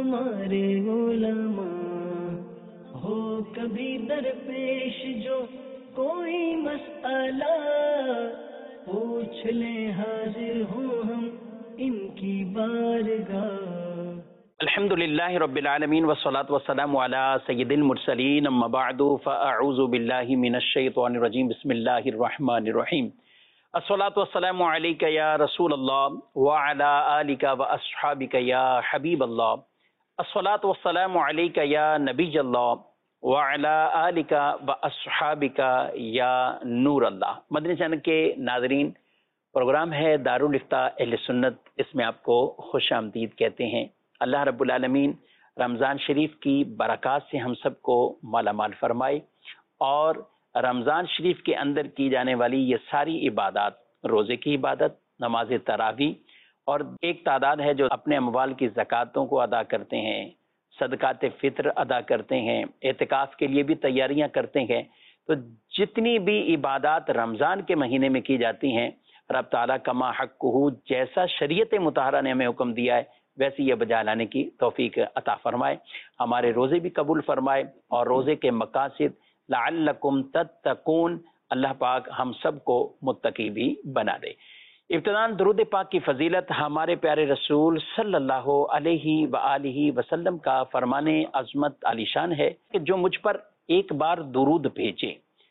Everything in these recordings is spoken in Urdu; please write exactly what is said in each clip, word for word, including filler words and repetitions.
ہمارے علماء ہو کبھی درپیش جو کوئی مسئلہ پوچھ لیں حاضر ہوں ہم ان کی بارگاہ۔ الحمد للہ رب العالمین والصلاة والسلام علی سید المرسلین، اما بعد فاعوذ باللہ من الشیطان الرجیم، بسم اللہ الرحمن الرحیم۔ الصلاة والسلام علیک یا رسول اللہ وعلی آلک واصحابک یا حبیب اللہ۔ الصلاة والسلام علیک یا نبی اللہ وعلی آلک واصحابک یا نور اللہ۔ مدنی چینل کے ناظرین، پروگرام ہے دارالافتاء اہل سنت، اس میں آپ کو خوش آمدید کہتے ہیں۔ اللہ رب العالمین رمضان شریف کی برکات سے ہم سب کو مالا مال فرمائے، اور رمضان شریف کے اندر کی جانے والی یہ ساری عبادات، روزے کی عبادت، نماز تراویح، اور ایک تعداد ہے جو اپنے اموال کی زکوٰتوں کو ادا کرتے ہیں، صدقات فطر ادا کرتے ہیں، اعتکاف کے لیے بھی تیاریاں کرتے ہیں۔ تو جتنی بھی عبادات رمضان کے مہینے میں کی جاتی ہیں، رب تعالیٰ کما حقہ، جیسا شریعت مطہرہ نے ہمیں حکم دیا ہے ویسے یہ بجا لانے کی توفیق عطا فرمائے، ہمارے روزے بھی قبول فرمائے، اور روزے کے مقاصد لعلکم تتقون، اللہ پاک ہم سب کو متقی بھی بنا دے۔ ابتداً درود پاک کی فضیلت ہمارے پیارے رسول صلی اللہ علیہ وآلہ وسلم کا فرمان عظمت عالی شان ہے کہ جو مجھ پر ایک بار درود بھیجے،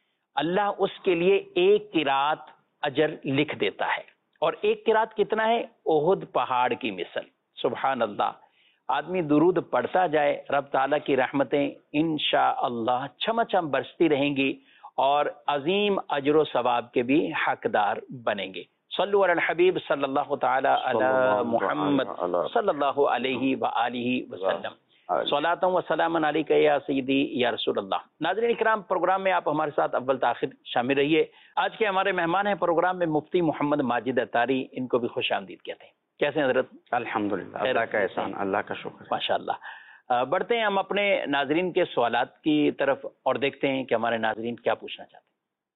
اللہ اس کے لیے ایک قرات اجر لکھ دیتا ہے، اور ایک قرات کتنا ہے؟ احد پہاڑ کی مثل۔ سبحان اللہ، آدمی درود پڑھتا جائے، رب تعالیٰ کی رحمتیں انشاءاللہ چھم چھم برستی رہیں گی، اور عظیم اجر و ثواب کے بھی حقدار بنیں گے۔ صلو علی الحبیب صلی اللہ تعالی علی محمد صلی اللہ علیہ وآلہ وسلم، صلاۃ و سلام علیک یا سیدی یا رسول اللہ۔ ناظرین اکرام، پروگرام میں آپ ہمارے ساتھ اول تاخیر شامل رہیے۔ آج کے ہمارے مہمان ہیں پروگرام میں مفتی محمد ماجد اتاری، ان کو بھی خوش آمدید کہتے ہیں۔ کیسے ہیں حضرت؟ الحمدللہ، اللہ کا احسان، اللہ کا شکر۔ ماشاء اللہ۔ بڑھتے ہیں ہم اپنے ناظرین کے سوالات کی طرف اور دیکھتے ہیں کہ ہمارے ناظرین کیا پوچھنا چاہتے ہیں۔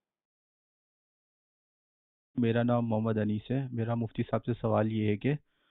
میرا نام محمد انیس ہے۔ میرا مفتی صاحب سے سوال یہ ہے کہ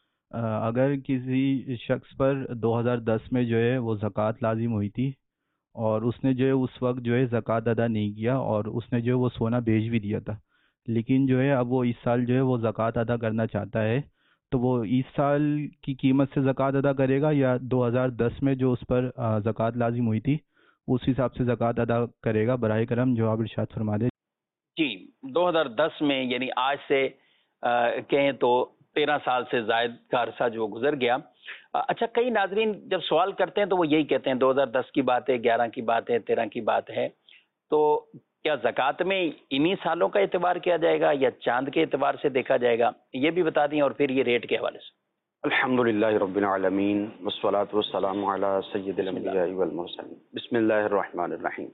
اگر کسی شخص پر دو ہزار دس میں جو ہے وہ زکوٰۃ لازم ہوئی تھی، اور اس نے جو ہے اس وقت جو ہے زکوٰۃ ادا نہیں کیا، اور اس نے جو ہے وہ سونا بیچ بھی دیا تھا، لیکن جو ہے اب وہ اس سال جو ہے وہ زکوٰۃ ادا کرنا چاہتا ہے، تو وہ اس سال کی قیمت سے زکوٰۃ ادا کرے گا، یا دو ہزار دس میں جو اس پر زکوٰۃ لازم ہوئی تھی اس حساب سے زکوٰۃ ادا کرے گا؟ براہ کرم جواب ارشاد فرما دیں۔ جی، دو ہزار دس میں یعنی آج سے کہیں تو تیرہ سال سے زائد کا عرصہ جو گزر گیا۔ اچھا، کئی ناظرین جب سوال کرتے ہیں تو وہ یہی کہتے ہیں دو ہزار دس کی بات ہے، گیارہ کی بات ہے، تیرہ کی بات ہے، تو کیا زکوٰۃ میں انہی سالوں کا اعتبار کیا جائے گا یا چاند کے اعتبار سے دیکھا جائے گا؟ یہ بھی بتا دیں، اور پھر یہ ریٹ کے حوالے سے۔ الحمدللہ رب العالمین والصلاة والسلام علی سید الانبیاء والمرسلین، بسم اللہ الرحمن الرحیم۔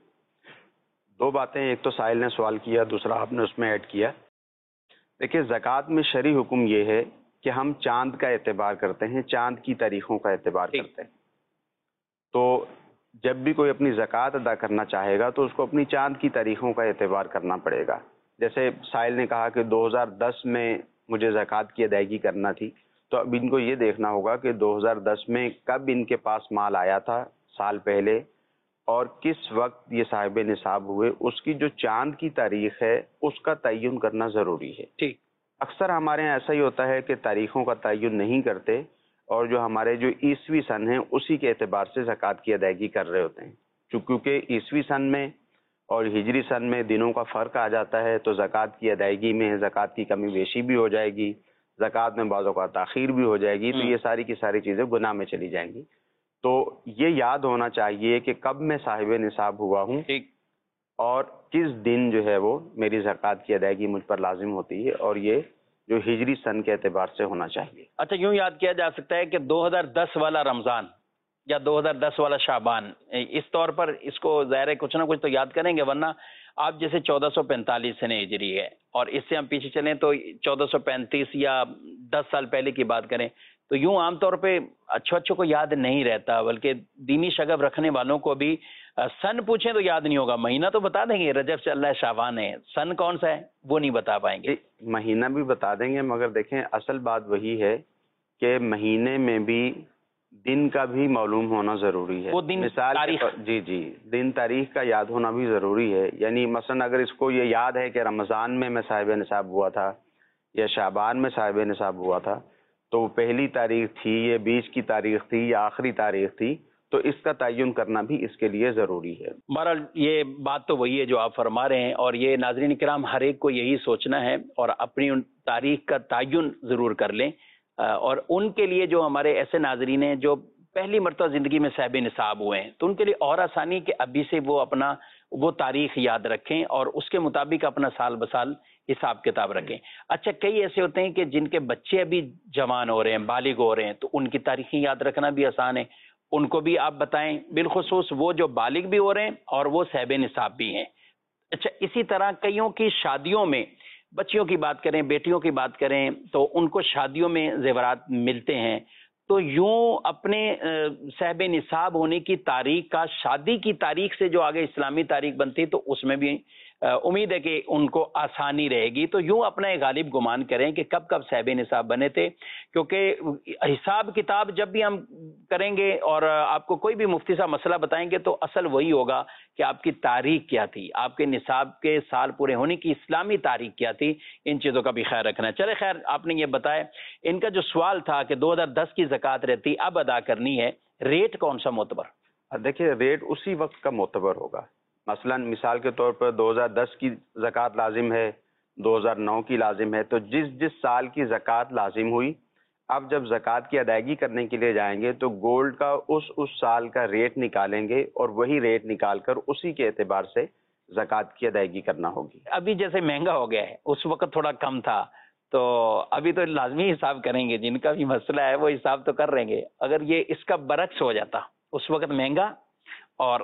دو باتیں، ایک تو سائل نے سوال کیا، دوسرا آپ نے اس میں ایڈ کیا۔ دیکھیں، زکوٰۃ میں شرعی حکم یہ ہے کہ ہم چاند کا اعتبار کرتے ہیں، چاند کی تاریخوں کا اعتبار کرتے ہیں۔ تو جب بھی کوئی اپنی زکوٰۃ ادا کرنا چاہے گا تو اس کو اپنی چاند کی تاریخوں کا اعتبار کرنا پڑے گا۔ جیسے سائل نے کہا کہ دو ہزار دس میں مجھے زکوٰۃ کی ادائیگی کرنا تھی، تو اب ان کو یہ دیکھنا ہوگا کہ دو ہزار دس میں کب ان کے پاس مال آیا تھا، سال پہلے، اور کس وقت یہ صاحب نصاب ہوئے، اس کی جو چاند کی تاریخ ہے اس کا تعین کرنا ضروری ہے۔ ٹھیک۔ اکثر ہمارے یہاں ایسا ہی ہوتا ہے کہ تاریخوں کا تعین نہیں کرتے، اور جو ہمارے جو عیسوی سن ہیں اسی کے اعتبار سے زکوٰۃ کی ادائیگی کر رہے ہوتے ہیں۔ چونکہ عیسوی سن میں اور ہجری سن میں دنوں کا فرق آ جاتا ہے، تو زکوٰۃ کی ادائیگی میں زکوٰۃ کی کمی بیشی بھی ہو جائے گی، زکوٰۃ میں بعض اوقات تاخیر بھی ہو جائے گی، تو یہ ساری کی ساری چیزیں گناہ میں چلی جائیں گی۔ تو یہ یاد ہونا چاہیے کہ کب میں صاحب نصاب ہوا ہوں، اور کس دن جو ہے وہ میری زکوٰۃ کی ادائیگی مجھ پر لازم ہوتی ہے، اور یہ جو ہجری سن کے اعتبار سے ہونا چاہیے۔ اچھا، یوں یاد کیا جا سکتا ہے کہ دو ہزار دس والا رمضان یا دو ہزار دس والا شعبان، اس طور پر اس کو ظاہر ہے کچھ نہ کچھ تو یاد کریں گے، ورنہ آپ جیسے چودہ سو پینتالیس سن ہجری ہے، اور اس سے ہم پیچھے چلیں تو چودہ سو پینتیس یا دس سال پہلے کی بات کریں تو یوں عام طور پہ اچھو اچھو کو یاد نہیں رہتا، بلکہ دینی شغف رکھنے والوں کو بھی سن پوچھیں تو یاد نہیں ہوگا، مہینہ تو بتا دیں گے رجب سے اللہ شعبان ہے، سن کون سا ہے وہ نہیں بتا پائیں گے۔ مہینہ بھی بتا دیں گے، مگر دیکھیں اصل بات وہی ہے کہ مہینے میں بھی دن کا بھی معلوم ہونا ضروری ہے. وہ دن مثال تاریخ. جی جی دن تاریخ کا یاد ہونا بھی ضروری ہے. یعنی مثلا اگر اس کو یہ یاد ہے کہ رمضان میں میں صاحب نصاب ہوا تھا یا شعبان میں صاحب نصاب ہوا تھا تو وہ پہلی تاریخ تھی یا بیچ کی تاریخ تھی یا آخری تاریخ تھی, تو اس کا تعین کرنا بھی اس کے لیے ضروری ہے. بہرحال یہ بات تو وہی ہے جو آپ فرما رہے ہیں, اور یہ ناظرین کرام ہر ایک کو یہی سوچنا ہے اور اپنی ان تاریخ کا تعین ضرور کر لیں. اور ان کے لیے جو ہمارے ایسے ناظرین ہیں جو پہلی مرتبہ زندگی میں صاحب نصاب ہوئے ہیں, تو ان کے لیے اور آسانی کہ ابھی سے وہ اپنا وہ تاریخ یاد رکھیں اور اس کے مطابق اپنا سال بسال حساب کتاب رکھیں. اچھا, کئی ایسے ہوتے ہیں کہ جن کے بچے ابھی جوان ہو رہے ہیں, بالغ ہو رہے ہیں, تو ان کی تاریخیں یاد رکھنا بھی آسان ہے. ان کو بھی آپ بتائیں, بالخصوص وہ جو بالغ بھی ہو رہے ہیں اور وہ صاحب نصاب بھی ہیں. اچھا, اسی طرح کئیوں کی شادیوں میں, بچیوں کی بات کریں, بیٹیوں کی بات کریں, تو ان کو شادیوں میں زیورات ملتے ہیں, تو یوں اپنے صاحب نصاب ہونے کی تاریخ کا شادی کی تاریخ سے جو آگے اسلامی تاریخ بنتی تو اس میں بھی امید ہے کہ ان کو آسانی رہے گی. تو یوں اپنا ایک غالب گمان کریں کہ کب کب صاحب نصاب بنے تھے, کیونکہ حساب کتاب جب بھی ہم کریں گے اور آپ کو کوئی بھی مفتی صاحب مسئلہ بتائیں گے تو اصل وہی ہوگا کہ آپ کی تاریخ کیا تھی, آپ کے نصاب کے سال پورے ہونے کی اسلامی تاریخ کیا تھی. ان چیزوں کا بھی خیال رکھنا ہے. چلے خیر, آپ نے یہ بتایا. ان کا جو سوال تھا کہ دو ہزار دس کی زکوٰۃ رہتی اب ادا کرنی ہے, ریٹ کون سا معتبر؟ دیکھیے, ریٹ اسی وقت کا معتبر ہوگا. مثلا مثال کے طور پر دو ہزار دس کی زکوٰۃ لازم ہے, دو ہزار نو کی لازم ہے, تو جس جس سال کی زکوٰۃ لازم ہوئی, اب جب زکوٰۃ کی ادائیگی کرنے کے لیے جائیں گے تو گولڈ کا اس اس سال کا ریٹ نکالیں گے اور وہی ریٹ نکال کر اسی کے اعتبار سے زکوٰۃ کی ادائیگی کرنا ہوگی. ابھی جیسے مہنگا ہو گیا ہے, اس وقت تھوڑا کم تھا, تو ابھی تو لازمی حساب کریں گے. جن کا بھی مسئلہ ہے وہ حساب تو کر رہیں گے. اگر یہ اس کا برعکس ہو جاتا, اس وقت مہنگا اور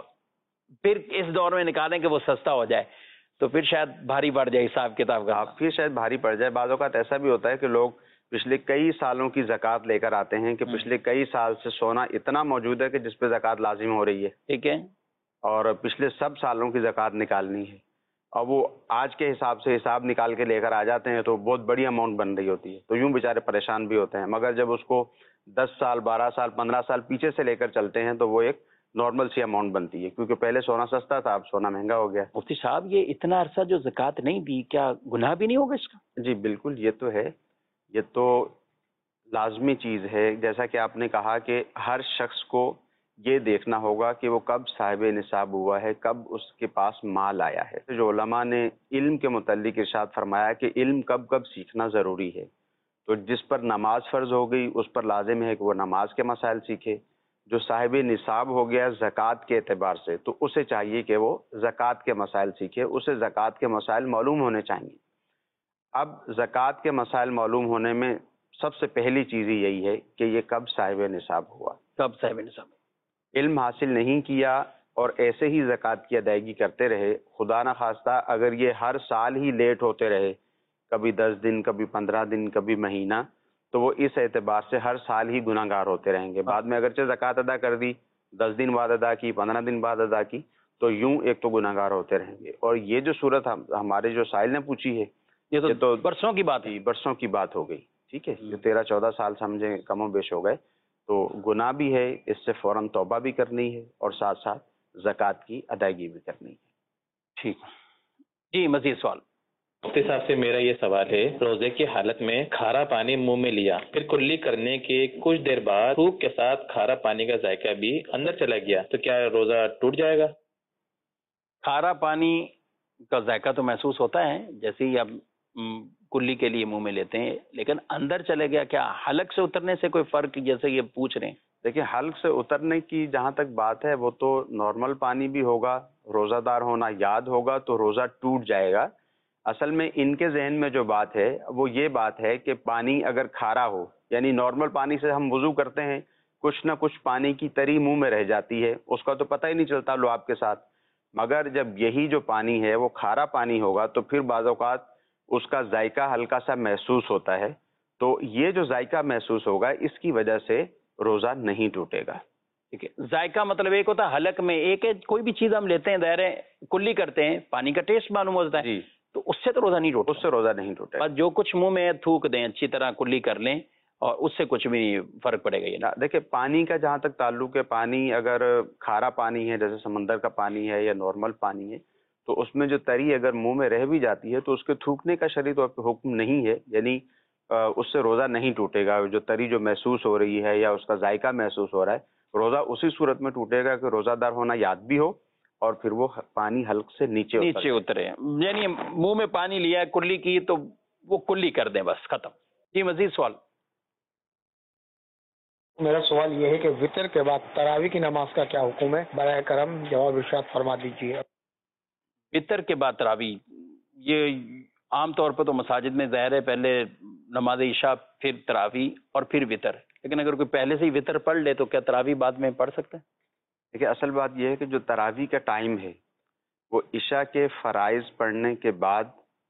پھر اس دور میں نکالیں کہ وہ سستا ہو جائے, تو پھر شاید بھاری پڑ جائے حساب کتاب کا. پھر شاید بھاری پڑ جائے. بعض اوقات ایسا بھی ہوتا ہے کہ لوگ پچھلے کئی سالوں کی زکوٰۃ لے کر آتے ہیں کہ پچھلے کئی سال سے سونا اتنا موجود ہے کہ جس پہ زکوٰۃ لازم ہو رہی ہے, ٹھیک ہے, اور پچھلے سب سالوں کی زکوٰۃ نکالنی ہے, اور وہ آج کے حساب سے حساب نکال کے لے کر آ جاتے ہیں تو بہت بڑی اماؤنٹ بن رہی ہوتی ہے, تو یوں بیچارے پریشان بھی ہوتے ہیں. مگر جب اس کو دس سال بارہ سال پندرہ سال پیچھے سے لے کر چلتے ہیں تو وہ ایک نارمل سی اماؤنٹ بنتی ہے, کیونکہ پہلے سونا سستا تھا, اب سونا مہنگا ہو گیا. مفتی صاحب, یہ اتنا عرصہ جو زکوٰۃ نہیں دی, کیا گناہ بھی نہیں ہوگا اس کا؟ جی بالکل, یہ تو ہے, یہ تو لازمی چیز ہے. جیسا کہ آپ نے کہا کہ ہر شخص کو یہ دیکھنا ہوگا کہ وہ کب صاحب نصاب ہوا ہے, کب اس کے پاس مال آیا ہے. جو علماء نے علم کے متعلق ارشاد فرمایا کہ علم کب کب سیکھنا ضروری ہے, تو جس پر نماز فرض ہو گئی اس پر لازم ہے کہ وہ نماز کے مسائل سیکھے. جو صاحب نصاب ہو گیا زکوٰۃ کے اعتبار سے, تو اسے چاہیے کہ وہ زکوٰۃ کے مسائل سیکھے, اسے زکوٰۃ کے مسائل معلوم ہونے چاہیے. اب زکوٰۃ کے مسائل معلوم ہونے میں سب سے پہلی چیز ہی یہی ہے کہ یہ کب صاحب نصاب ہوا. کب صاحب نصاب؟ علم حاصل نہیں کیا اور ایسے ہی زکوٰۃ کی ادائیگی کرتے رہے, خدا نہ خواستہ اگر یہ ہر سال ہی لیٹ ہوتے رہے, کبھی دس دن کبھی پندرہ دن کبھی مہینہ, تو وہ اس اعتبار سے ہر سال ہی گناہ گار ہوتے رہیں گے. بعد میں اگرچہ زکوٰۃ ادا کر دی, دس دن بعد ادا کی, پندرہ دن بعد ادا کی, تو یوں ایک تو گناہ گار ہوتے رہیں گے. اور یہ جو صورت ہمارے جو سائل نے پوچھی ہے, یہ تو برسوں کی بات ہے, برسوں کی بات ہو گئی. ٹھیک ہے, جو تیرہ چودہ سال سمجھیں کم و بیش ہو گئے, تو گناہ بھی ہے, اس سے فوراً توبہ بھی کرنی ہے اور ساتھ ساتھ زکوٰۃ کی ادائیگی بھی کرنی ہے. ٹھیک جی, مزید سوال. مفتی صاحب سے میرا یہ سوال ہے, روزے کی حالت میں کھارا پانی منہ میں لیا, پھر کلی کرنے کے کچھ دیر بعد تھوک کے ساتھ کھارا پانی کا ذائقہ بھی اندر چلا گیا, تو کیا روزہ ٹوٹ جائے گا؟ کھارا پانی کا ذائقہ تو محسوس ہوتا ہے جیسے ہی آپ کلی کے لیے منہ میں لیتے ہیں, لیکن اندر چلے گیا, کیا حلق سے اترنے سے کوئی فرق, جیسے یہ پوچھ رہے ہیں؟ دیکھیں, حلق سے اترنے کی جہاں تک بات ہے وہ تو نارمل پانی بھی ہوگا, روزہ دار ہونا یاد ہوگا تو روزہ ٹوٹ جائے گا. اصل میں ان کے ذہن میں جو بات ہے وہ یہ بات ہے کہ پانی اگر کھارا ہو, یعنی نارمل پانی سے ہم وضو کرتے ہیں, کچھ نہ کچھ پانی کی تری منہ میں رہ جاتی ہے, اس کا تو پتہ ہی نہیں چلتا لعاب کے ساتھ. مگر جب یہی جو پانی ہے وہ کھارا پانی ہوگا تو پھر بعض اوقات اس کا ذائقہ ہلکا سا محسوس ہوتا ہے, تو یہ جو ذائقہ محسوس ہوگا اس کی وجہ سے روزہ نہیں ٹوٹے گا. ٹھیک ہے, ذائقہ مطلب ایک ہوتا ہے حلق میں, ایک ہے کوئی بھی چیز ہم لیتے ہیں دائرے کلی کرتے ہیں, پانی کا ٹیسٹ معلوم ہوتا ہے, جی, تو اس سے تو روزہ نہیں ٹوٹتا. اس سے روزہ نہیں ٹوٹے. بس جو کچھ منہ میں تھوک دیں, اچھی طرح کلی کر لیں, اور اس سے کچھ بھی فرق پڑے گا یہ نا؟ دیکھیں پانی کا جہاں تک تعلق ہے، پانی اگر کھارا پانی ہے جیسے سمندر کا پانی ہے یا نارمل پانی ہے، تو اس میں جو تری اگر منہ میں رہ بھی جاتی ہے تو اس کے تھوکنے کا شرعی طور پہ حکم نہیں ہے، یعنی اس سے روزہ نہیں ٹوٹے گا. جو تری جو محسوس ہو رہی ہے یا اس کا ذائقہ محسوس ہو رہا ہے، روزہ اسی صورت میں ٹوٹے گا کہ روزہ دار ہونا یاد بھی ہو اور پھر وہ پانی حلق سے نیچے نیچے اترے. یعنی منہ میں پانی لیا ہے کلی کی تو وہ کلی کر دیں، بس ختم. جی مزید سوال. میرا سوال یہ ہے کہ وطر کے بعد تراویح کی نماز کا کیا حکم ہے؟ براہ کرم جواب ارشاد فرما دیجیے. وطر کے بعد تراویح، یہ عام طور پہ تو مساجد میں ظاہر ہے پہلے نماز عشاء پھر تراویح اور پھر وطر، لیکن اگر کوئی پہلے سے ہی وطر پڑھ لے تو کیا تراویح بعد میں پڑھ سکتا ہے؟ دیکھیے اصل بات یہ ہے کہ جو تراویح کا ٹائم ہے وہ عشاء کے فرائض پڑھنے کے بعد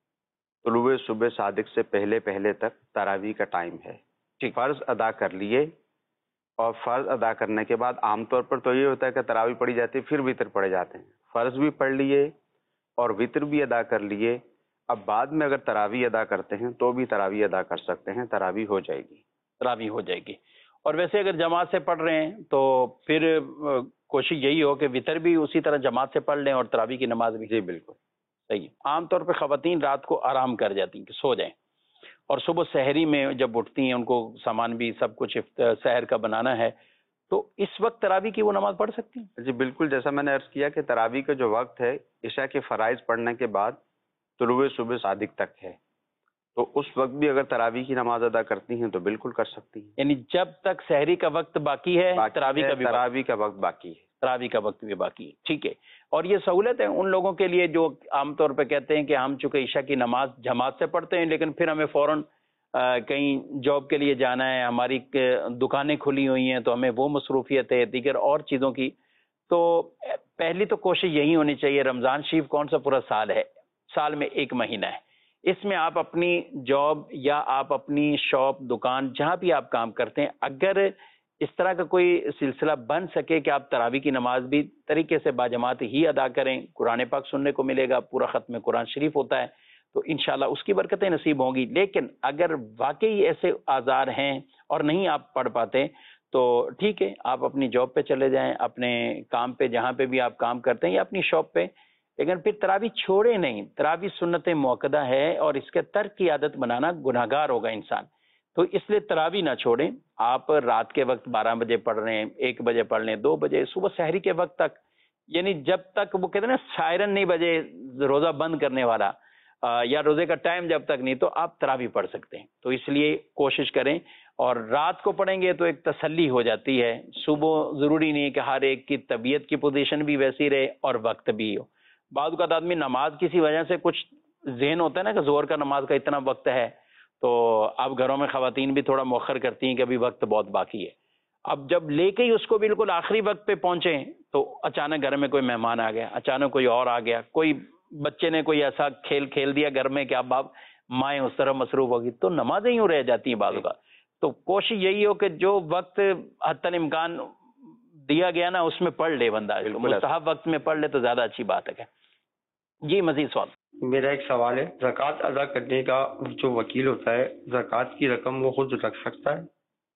طلوع صبح صادق سے پہلے پہلے تک تراویح کا ٹائم ہے. فرض ادا کر لیے اور فرض ادا کرنے کے بعد عام طور پر تو یہ ہوتا ہے کہ تراویح پڑھی جاتی ہے پھر وطر پڑھے جاتے ہیں. فرض بھی پڑھ لیے اور وطر بھی ادا کر لیے، اب بعد میں اگر تراویح ادا کرتے ہیں تو بھی تراویح ادا کر سکتے ہیں، تراویح ہو جائے گی. تراویح ہو جائے گی. اور ویسے اگر جماعت سے پڑھ رہے ہیں تو پھر کوشش یہی ہو کہ وطر بھی اسی طرح جماعت سے پڑھ لیں اور تراویح کی نماز بھی. جی بالکل صحیح. عام طور پہ خواتین رات کو آرام کر جاتی ہیں کہ سو جائیں، اور صبح سحری میں جب اٹھتی ہیں ان کو سامان بھی سب کچھ سحر کا بنانا ہے، تو اس وقت تراویح کی وہ نماز پڑھ سکتی ہیں؟ جی بالکل، جیسا میں نے عرض کیا کہ تراویح کا جو وقت ہے عشاء کے فرائض پڑھنے کے بعد طلوع صبح صادق تک ہے، تو اس وقت بھی اگر تراویح کی نماز ادا کرتی ہیں تو بالکل کر سکتی ہیں. یعنی جب تک سحری کا وقت باقی ہے تراویح کا بھی تراویح کا وقت باقی ہے تراویح کا وقت بھی باقی ہے. ٹھیک ہے. اور یہ سہولت ہے ان لوگوں کے لیے جو عام طور پہ کہتے ہیں کہ ہم چونکہ عشاء کی نماز جماعت سے پڑھتے ہیں لیکن پھر ہمیں فوراً کہیں جاب کے لیے جانا ہے، ہماری دکانیں کھلی ہوئی ہیں تو ہمیں وہ مصروفیت ہے دیگر اور چیزوں کی. تو پہلی تو کوشش یہی ہونی چاہیے، رمضان شریف کون سا پورا سال ہے، سال میں ایک مہینہ ہے، اس میں آپ اپنی جاب یا آپ اپنی شاپ دکان جہاں بھی آپ کام کرتے ہیں اگر اس طرح کا کوئی سلسلہ بن سکے کہ آپ تراویح کی نماز بھی طریقے سے باجماعت ہی ادا کریں، قرآن پاک سننے کو ملے گا، پورا ختم قرآن شریف ہوتا ہے تو انشاءاللہ اس کی برکتیں نصیب ہوں گی. لیکن اگر واقعی ایسے آزار ہیں اور نہیں آپ پڑھ پاتے تو ٹھیک ہے، آپ اپنی جاب پہ چلے جائیں، اپنے کام پہ جہاں پہ بھی آپ کام کرتے ہیں یا اپنی شاپ پہ، لیکن پھر تراویح چھوڑے نہیں. تراویح سنت موقدہ ہے اور اس کے ترک کی عادت بنانا گناہگار ہوگا انسان، تو اس لیے تراویح نہ چھوڑیں. آپ رات کے وقت بارہ بجے پڑھ رہے ہیں، ایک بجے پڑھ لیں، دو بجے، صبح سحری کے وقت تک، یعنی جب تک وہ کہتے ہیں نا سائرن نہیں بجے روزہ بند کرنے والا، یا روزے کا ٹائم جب تک نہیں، تو آپ تراویح پڑھ سکتے ہیں. تو اس لیے کوشش کریں، اور رات کو پڑھیں گے تو ایک تسلی ہو جاتی ہے. صبح ضروری نہیں ہے کہ ہر ایک کی طبیعت کی پوزیشن بھی ویسی رہے اور وقت بھی ہو. بعض اوقات آدمی نماز کسی وجہ سے کچھ ذہن ہوتا ہے نا کہ زہر کا نماز کا اتنا وقت ہے، تو اب گھروں میں خواتین بھی تھوڑا مؤخر کرتی ہیں کہ ابھی وقت بہت باقی ہے. اب جب لے کے ہی اس کو بالکل آخری وقت پہ پہنچے تو اچانک گھر میں کوئی مہمان آ گیا، اچانک کوئی اور آ گیا، کوئی بچے نے کوئی ایسا کھیل کھیل دیا گھر میں کہ اب آپ مائیں اس طرح مصروف ہوگی تو نمازیں یوں رہ جاتی ہیں بعض اوقات. تو کوشش یہی ہو کہ جو وقت حتی الامکان دیا گیا نا اس میں پڑھ لے بندہ، مستحب وقت میں پڑھ لے تو زیادہ اچھی بات ہے. جی مزید سوال. میرا ایک سوال ہے، زکوٰۃ ادا کرنے کا جو وکیل ہوتا ہے زکوٰۃ کی رقم وہ خود رکھ سکتا ہے؟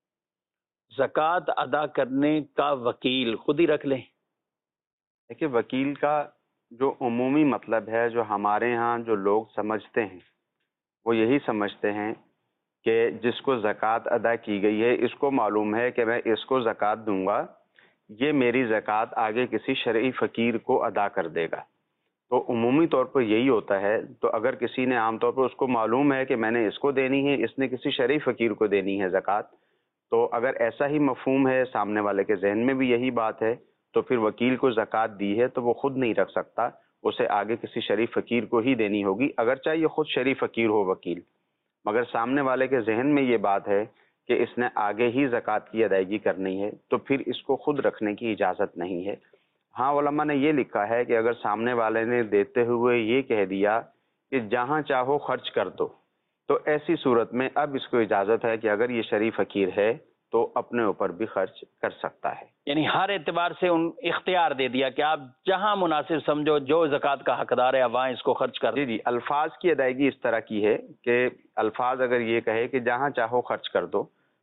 زکوٰۃ ادا کرنے کا وکیل خود ہی رکھ لیں. دیکھیے وکیل کا جو عمومی مطلب ہے، جو ہمارے ہاں جو لوگ سمجھتے ہیں وہ یہی سمجھتے ہیں کہ جس کو زکوٰۃ ادا کی گئی ہے اس کو معلوم ہے کہ میں اس کو زکوٰۃ دوں گا، یہ میری زکوٰۃ آگے کسی شرعی فقیر کو ادا کر دے گا. تو عمومی طور پر یہی ہوتا ہے. تو اگر کسی نے عام طور پر اس کو معلوم ہے کہ میں نے اس کو دینی ہے، اس نے کسی شرعی فقیر کو دینی ہے زکوٰۃ، تو اگر ایسا ہی مفہوم ہے، سامنے والے کے ذہن میں بھی یہی بات ہے، تو پھر وکیل کو زکوٰۃ دی ہے تو وہ خود نہیں رکھ سکتا، اسے آگے کسی شرعی فقیر کو ہی دینی ہوگی، اگرچہ یہ خود شرعی فقیر ہو وکیل. مگر سامنے والے کے ذہن میں یہ بات ہے کہ اس نے آگے ہی زکوٰۃ کی ادائیگی کرنی ہے تو پھر اس کو خود رکھنے کی اجازت نہیں ہے. ہاں علماء نے یہ لکھا ہے کہ اگر سامنے والے نے دیتے ہوئے یہ کہہ دیا کہ جہاں چاہو خرچ کر دو، تو ایسی صورت میں اب اس کو اجازت ہے کہ اگر یہ شرعی فقیر ہے تو اپنے اوپر بھی خرچ کر سکتا ہے. یعنی ہر اعتبار سے ان اختیار دے دیا کہ آپ جہاں مناسب سمجھو جو زکوٰۃ کا حقدار ہے وہاں اس کو خرچ کر. جی جی الفاظ کی ادائیگی اس طرح کی ہے کہ الفاظ اگر یہ کہے کہ جہاں چاہو خرچ کر دو،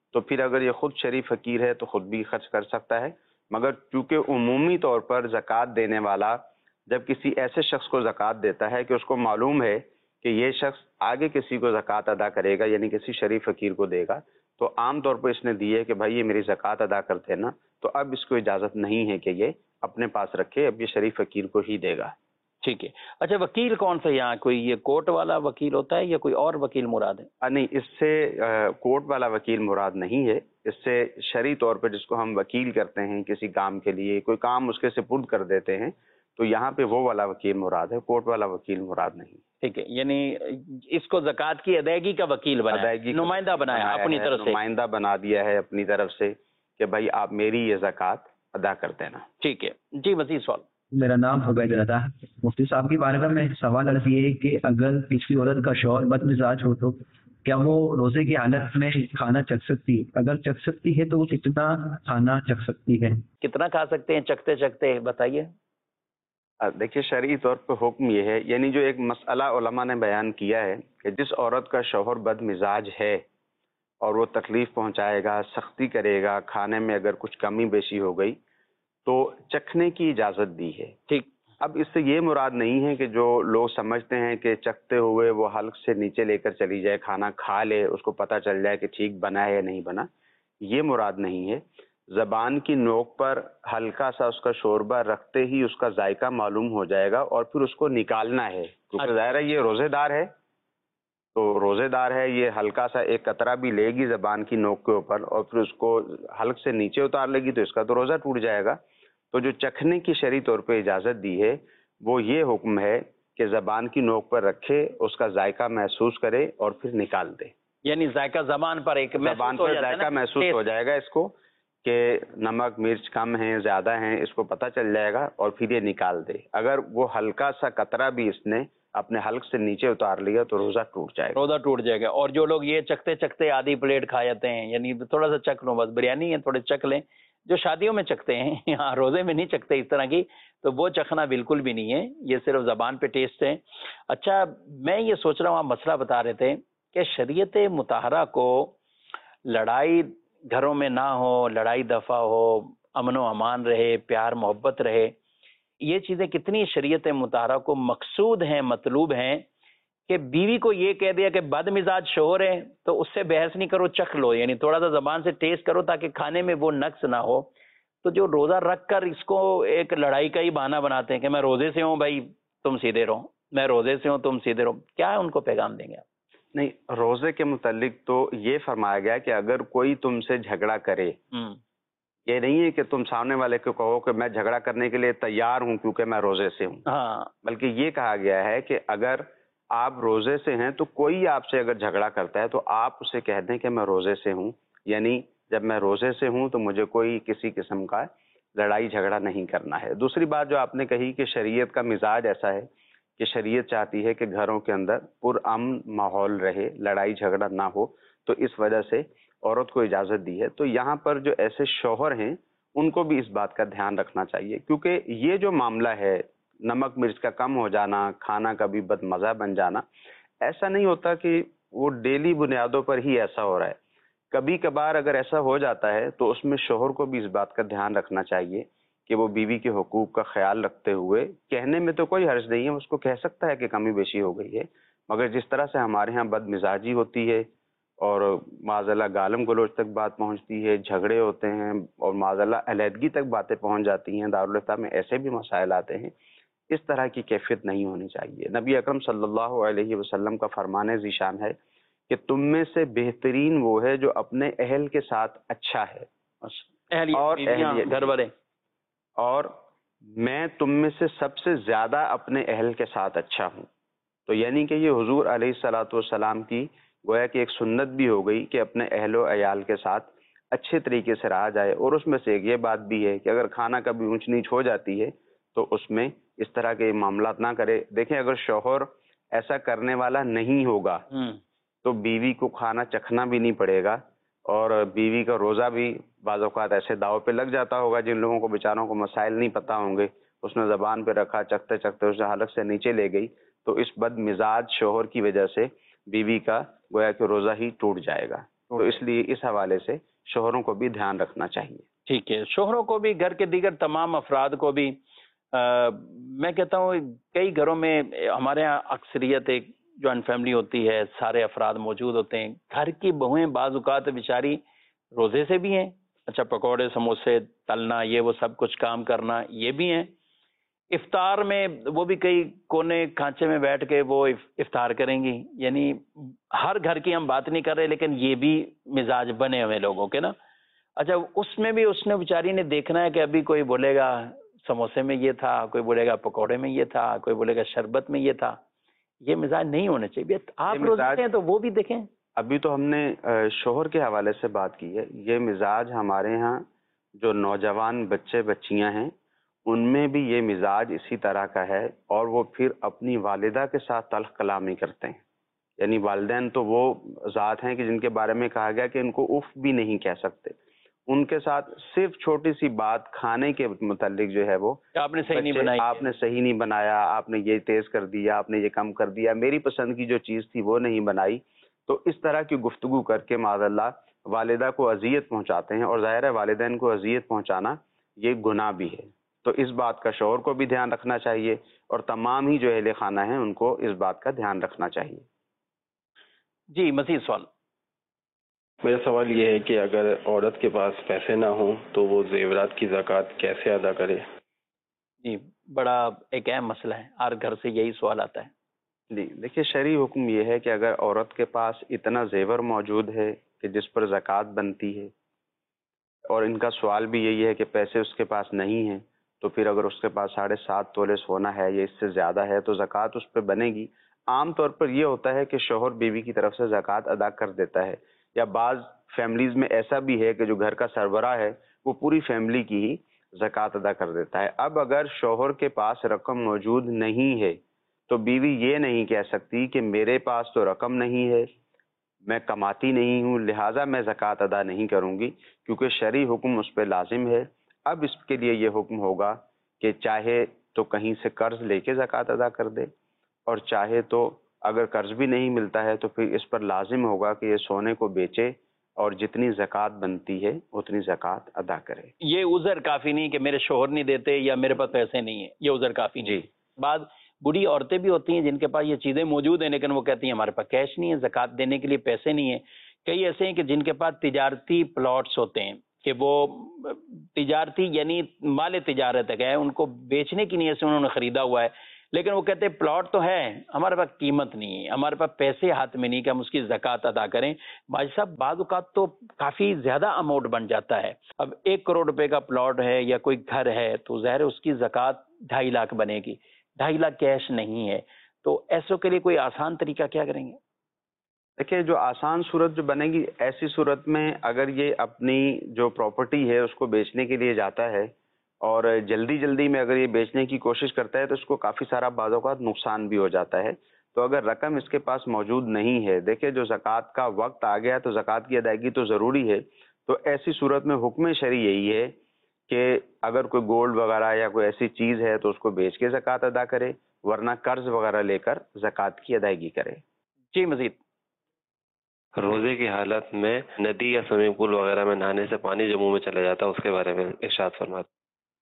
تو پھر اگر یہ خود شریف فقیر ہے تو خود بھی خرچ کر سکتا ہے، مگر چونکہ عمومی طور پر زکوٰۃ دینے والا جب کسی ایسے شخص کو زکوٰۃ دیتا ہے کہ اس کو معلوم ہے کہ یہ شخص آگے کسی کو زکوٰۃ ادا کرے گا، یعنی کسی شریف فقیر کو دے گا، تو عام طور پر اس نے دی ہے کہ بھائی یہ میری زکوٰۃ ادا کرتے نا، تو اب اس کو اجازت نہیں ہے کہ یہ اپنے پاس رکھے، اب یہ شریف فقیر کو ہی دے گا۔ ٹھیک ہے۔ اچھا وکیل کون سا یہاں کوئی یہ کورٹ والا وکیل ہوتا ہے یا کوئی اور وکیل مراد ہے؟ آ, نہیں، اس سے کورٹ والا وکیل مراد نہیں ہے، اس سے شرعی طور پہ جس کو ہم وکیل کرتے ہیں کسی کام کے لیے، کوئی کام اس کے سپرد کر دیتے ہیں، تو یہاں پہ وہ والا وکیل مراد ہے، کورٹ والا وکیل مراد نہیں۔ ٹھیک ہے، یعنی اس کو زکوٰۃ کی ادائیگی کا وکیل بنایا، ادائیگی کا نمائندہ بنایا اپنی طرف سے، نمائندہ بنا دیا ہے اپنی طرف سے کہ بھائی آپ میری یہ زکوٰۃ ادا کر دینا۔ ٹھیک ہے جی، مزید سوال۔ میرا نام عبید رضا ہے۔ مفتی صاحب کی بارگاہ میں سوال عرض یہ ہے کہ اگر کسی عورت کا شوہر بد مزاج ہو تو کیا وہ روزے کی حالت میں کھانا چکھ سکتی ہے؟ اگر چکھ سکتی ہے تو وہ کتنا کھانا چکھ سکتی ہے؟ کتنا کھا سکتے ہیں چکھتے چکھتے بتائیے؟ دیکھیے شرعی طور پہ حکم یہ ہے، یعنی جو ایک مسئلہ علماء نے بیان کیا ہے کہ جس عورت کا شوہر بد مزاج ہے اور وہ تکلیف پہنچائے گا، سختی کرے گا، کھانے میں اگر کچھ کمی بیشی ہو گئی تو چکھنے کی اجازت دی ہے۔ ٹھیک، اب اس سے یہ مراد نہیں ہے کہ جو لوگ سمجھتے ہیں کہ چکھتے ہوئے وہ حلق سے نیچے لے کر چلی جائے، کھانا کھا لے، اس کو پتہ چل جائے کہ ٹھیک بنا ہے یا نہیں بنا، یہ مراد نہیں ہے۔ زبان کی نوک پر ہلکا سا اس کا شوربہ رکھتے ہی اس کا ذائقہ معلوم ہو جائے گا اور پھر اس کو نکالنا ہے، کیونکہ ظاہر ہے یہ روزے دار ہے، تو روزے دار ہے، یہ ہلکا سا ایک قطرہ بھی لے گی زبان کی نوک کے اوپر اور پھر اس کو حلق سے نیچے اتار لے گی تو اس کا تو روزہ ٹوٹ جائے گا۔ تو جو چکھنے کی شرعی طور پہ اجازت دی ہے وہ یہ حکم ہے کہ زبان کی نوک پر رکھے، اس کا ذائقہ محسوس کرے اور پھر نکال دے، یعنی ذائقہ زبان پر ایک زبان پر ذائقہ محسوس ہو جائے گا اس کو کہ نمک مرچ کم ہیں زیادہ ہیں، اس کو پتہ چل جائے گا اور پھر یہ نکال دے۔ اگر وہ ہلکا سا قطرہ بھی اس نے اپنے حلق سے نیچے اتار لیا تو روزہ ٹوٹ جائے گا، روزہ ٹوٹ جائے گا۔ اور جو لوگ یہ چکھتے چکھتے آدھی پلیٹ کھا جاتے ہیں، یعنی تھوڑا سا چکھ لوں، بس بریانی ہے تھوڑے چکھ لیں، جو شادیوں میں چکھتے ہیں، یہاں روزے میں نہیں چکھتے اس طرح کی، تو وہ چکھنا بالکل بھی نہیں ہے، یہ صرف زبان پہ ٹیسٹ ہے۔ اچھا میں یہ سوچ رہا ہوں، آپ مسئلہ بتا رہے تھے کہ شریعت مطہرہ کو لڑائی گھروں میں نہ ہو، لڑائی دفع ہو، امن و امان رہے، پیار محبت رہے، یہ چیزیں کتنی شریعت مطہرہ کو مقصود ہیں، مطلوب ہیں کہ بیوی کو یہ کہہ دیا کہ بد مزاج شوہر ہے تو اس سے بحث نہیں کرو، چکھ لو، یعنی تھوڑا سا زبان سے ٹیسٹ کرو تاکہ کھانے میں وہ نقص نہ ہو۔ تو جو روزہ رکھ کر اس کو ایک لڑائی کا ہی بہانہ بناتے ہیں کہ میں روزے سے ہوں بھائی تم سیدھے رہو، میں روزے سے ہوں تم سیدھے رہو، کیا ان کو پیغام دیں گے آپ؟ نہیں، روزے کے متعلق تو یہ فرمایا گیا کہ اگر کوئی تم سے جھگڑا کرے، یہ نہیں ہے کہ تم سامنے والے کو کہو کہ میں جھگڑا کرنے کے لیے تیار ہوں کیونکہ میں روزے سے ہوں، ہاں، بلکہ یہ کہا گیا ہے کہ اگر آپ روزے سے ہیں تو کوئی آپ سے اگر جھگڑا کرتا ہے تو آپ اسے کہہ دیں کہ میں روزے سے ہوں، یعنی جب میں روزے سے ہوں تو مجھے کوئی کسی قسم کا لڑائی جھگڑا نہیں کرنا ہے۔ دوسری بات جو آپ نے کہی کہ شریعت کا مزاج ایسا ہے کہ شریعت چاہتی ہے کہ گھروں کے اندر پرامن ماحول رہے، لڑائی جھگڑا نہ ہو، تو اس وجہ سے عورت کو اجازت دی ہے۔ تو یہاں پر جو ایسے شوہر ہیں ان کو بھی اس بات کا دھیان رکھنا چاہیے، کیونکہ یہ جو معاملہ ہے نمک مرچ کا کم ہو جانا، کھانا کا بھی بد مزہ بن جانا، ایسا نہیں ہوتا کہ وہ ڈیلی بنیادوں پر ہی ایسا ہو رہا ہے، کبھی کبھار اگر ایسا ہو جاتا ہے تو اس میں شوہر کو بھی اس بات کا دھیان رکھنا چاہیے کہ وہ بیوی کے حقوق کا خیال رکھتے ہوئے، کہنے میں تو کوئی حرج نہیں ہے، اس کو کہہ سکتا ہے کہ کمی بیشی ہو گئی ہے، مگر جس طرح سے ہمارے ہاں بد مزاجی ہوتی ہے اور معاذ اللہ گالم گلوچ تک بات پہنچتی ہے، جھگڑے ہوتے ہیں اور معاذ اللہ علیحدگی تک باتیں پہنچ جاتی ہیں، دارالفتہ میں ایسے بھی مسائل آتے ہیں، اس طرح کی کیفیت نہیں ہونی چاہیے۔ نبی اکرم صلی اللہ علیہ وسلم کا فرمان ذیشان ہے کہ تم میں سے بہترین وہ ہے جو اپنے اہل کے ساتھ اچھا ہے، اور گھر والے، اور میں تم میں سے سب سے زیادہ اپنے اہل کے ساتھ اچھا ہوں۔ تو یعنی کہ یہ حضور علیہ الصلوۃ والسلام کی گویا کہ ایک سنت بھی ہو گئی کہ اپنے اہل و عیال کے ساتھ اچھے طریقے سے رہا جائے، اور اس میں سے ایک یہ بات بھی ہے کہ اگر کھانا کبھی اونچ نیچ ہو جاتی ہے تو اس میں اس طرح کے معاملات نہ کرے۔ دیکھیں اگر شوہر ایسا کرنے والا نہیں ہوگا تو بیوی کو کھانا چکھنا بھی نہیں پڑے گا، اور بیوی کا روزہ بھی بعض اوقات ایسے داؤ پہ لگ جاتا ہوگا جن لوگوں کو بیچاروں کو مسائل نہیں پتہ ہوں گے، اس نے زبان پہ رکھا، چکھتے چکھتے اس نے حلق سے نیچے لے گئی، تو اس بد مزاج شوہر کی وجہ سے بیوی کا گویا کہ روزہ ہی ٹوٹ جائے گا۔ تو اس لیے اس حوالے سے شوہروں کو بھی دھیان رکھنا چاہیے. ٹھیک ہے، شوہروں کو بھی، گھر کے دیگر تمام افراد کو بھی. آ, میں کہتا ہوں کئی گھروں میں ہمارے ہاں اکثریت ایک جوائنٹ فیملی ہوتی ہے، سارے افراد موجود ہوتے ہیں. گھر کی بہویں بعض اوقات بیچاری روزے سے بھی ہیں، اچھا پکوڑے سموسے تلنا یہ وہ سب کچھ کام کرنا یہ بھی ہیں. افطار میں وہ بھی کئی کونے کھانچے میں بیٹھ کے وہ افطار کریں گی. یعنی ہر گھر کی ہم بات نہیں کر رہے، لیکن یہ بھی مزاج بنے ہوئے لوگوں کے نا. اچھا اس میں بھی اس نے بیچاری نے دیکھنا ہے کہ ابھی کوئی بولے گا سموسے میں یہ تھا، کوئی بولے گا پکوڑے میں یہ تھا، کوئی بولے گا شربت میں یہ تھا. یہ مزاج نہیں ہونے چاہیے. آپ روزے ہیں تو وہ بھی دیکھیں. ابھی تو ہم نے شوہر کے حوالے سے بات کی ہے. یہ مزاج ہمارے ہاں جو نوجوان بچے بچیاں ہیں ان میں بھی یہ مزاج اسی طرح کا ہے، اور وہ پھر اپنی والدہ کے ساتھ تلخ کلامی کرتے ہیں. یعنی والدین تو وہ ذات ہیں کہ جن کے بارے میں کہا گیا کہ ان کو اف بھی نہیں کہہ سکتے. ان کے ساتھ صرف چھوٹی سی بات کھانے کے متعلق جو ہے وہ آپ نے صحیح نہیں بنائی، آپ نے صحیح نہیں بنایا، آپ نے یہ تیز کر دیا، آپ نے یہ کم کر دیا، میری پسند کی جو چیز تھی وہ نہیں بنائی. تو اس طرح کی گفتگو کر کے معاذ اللہ والدہ کو اذیت پہنچاتے ہیں، اور ظاہر ہے والدین کو اذیت پہنچانا یہ گناہ بھی ہے. تو اس بات کا شوہر کو بھی دھیان رکھنا چاہیے، اور تمام ہی جو اہل خانہ ہیں ان کو اس بات کا دھیان رکھنا چاہیے. جی مزید سوال. میرا سوال یہ ہے کہ اگر عورت کے پاس پیسے نہ ہوں تو وہ زیورات کی زکوٰۃ کیسے ادا کرے؟ جی بڑا ایک اہم مسئلہ ہے، ہر گھر سے یہی سوال آتا ہے. جی دیکھیے، شرعی حکم یہ ہے کہ اگر عورت کے پاس اتنا زیور موجود ہے کہ جس پر زکوٰۃ بنتی ہے، اور ان کا سوال بھی یہی ہے کہ پیسے اس کے پاس نہیں ہیں، تو پھر اگر اس کے پاس ساڑھے سات تولے سونا ہے یا اس سے زیادہ ہے تو زکوٰۃ اس پہ بنے گی. عام طور پر یہ ہوتا ہے کہ شوہر بیوی کی طرف سے زکوٰۃ ادا کر دیتا ہے، یا بعض فیملیز میں ایسا بھی ہے کہ جو گھر کا سربراہ ہے وہ پوری فیملی کی ہی زکوٰۃ ادا کر دیتا ہے. اب اگر شوہر کے پاس رقم موجود نہیں ہے تو بیوی یہ نہیں کہہ سکتی کہ میرے پاس تو رقم نہیں ہے، میں کماتی نہیں ہوں، لہٰذا میں زکوٰۃ ادا نہیں کروں گی، کیونکہ شرعی حکم اس پہ لازم ہے. اب اس کے لیے یہ حکم ہوگا کہ چاہے تو کہیں سے قرض لے کے زکوٰۃ ادا کر دے، اور چاہے تو اگر قرض بھی نہیں ملتا ہے تو پھر اس پر لازم ہوگا کہ یہ سونے کو بیچے اور جتنی زکوٰۃ بنتی ہے اتنی زکوٰۃ ادا کرے. یہ عذر کافی نہیں کہ میرے شوہر نہیں دیتے یا میرے پاس پیسے نہیں ہیں، یہ عذر کافی نہیں. جی بعض بوڑھی عورتیں بھی ہوتی ہیں جن کے پاس یہ چیزیں موجود ہیں، لیکن وہ کہتی ہیں ہمارے پاس کیش نہیں ہے، زکوٰۃ دینے کے لیے پیسے نہیں ہیں. کئی ایسے ہیں کہ جن کے پاس تجارتی پلاٹس ہوتے ہیں کہ وہ تجارتی یعنی مال تجارت ہے، ان کو بیچنے کی نیت سے انہوں نے خریدا ہوا ہے، لیکن وہ کہتے ہیں پلاٹ تو ہے، ہمارے پاس قیمت نہیں ہے، ہمارے پاس پیسے ہاتھ میں نہیں کہ ہم اس کی زکوٰۃ ادا کریں. بھائی صاحب بعض اوقات تو کافی زیادہ اماؤنٹ بن جاتا ہے. اب ایک کروڑ روپے کا پلاٹ ہے یا کوئی گھر ہے تو ظاہر اس کی زکوٰۃ ڈھائی لاکھ بنے گی، ڈھائی لاکھ کیش نہیں ہے. تو ایسوں کے لیے کوئی آسان طریقہ کیا کریں گے؟ دیکھیے، جو آسان صورت جو بنے گی، ایسی صورت میں اگر یہ اپنی جو پراپرٹی ہے اس کو بیچنے کے لیے جاتا ہے اور جلدی جلدی میں اگر یہ بیچنے کی کوشش کرتا ہے تو اس کو کافی سارا بعض اوقات نقصان بھی ہو جاتا ہے. تو اگر رقم اس کے پاس موجود نہیں ہے، دیکھیں جو زکوٰۃ کا وقت آ گیا تو زکوٰۃ کی ادائیگی تو ضروری ہے. تو ایسی صورت میں حکم شرعی یہی ہے کہ اگر کوئی گولڈ وغیرہ یا کوئی ایسی چیز ہے تو اس کو بیچ کے زکوٰۃ ادا کرے، ورنہ قرض وغیرہ لے کر زکوٰۃ کی ادائیگی کرے. جی مزید. روزے کی حالت میں ندی یا سوئمنگ پول وغیرہ میں نہانے سے پانی جو منہ میں چلا جاتا ہے اس کے بارے میں ارشاد فرماتے.